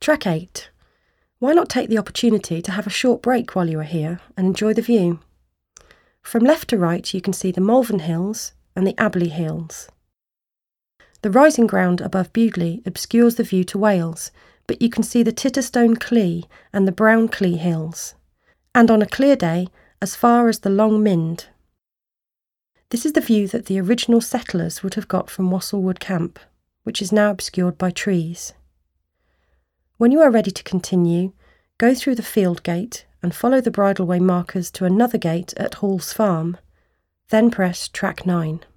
Track 8. Why not take the opportunity to have a short break while you are here and enjoy the view? From left to right you can see the Malvern Hills and the Aberley Hills. The rising ground above Bewdley obscures the view to Wales, but you can see the Titterstone Clee and the Brown Clee Hills, and on a clear day as far as the Long Mynd. This is the view that the original settlers would have got from Wassellwood Camp, which is now obscured by trees. When you are ready to continue, go through the field gate and follow the bridleway markers to another gate at Hall's Farm, then press track 9.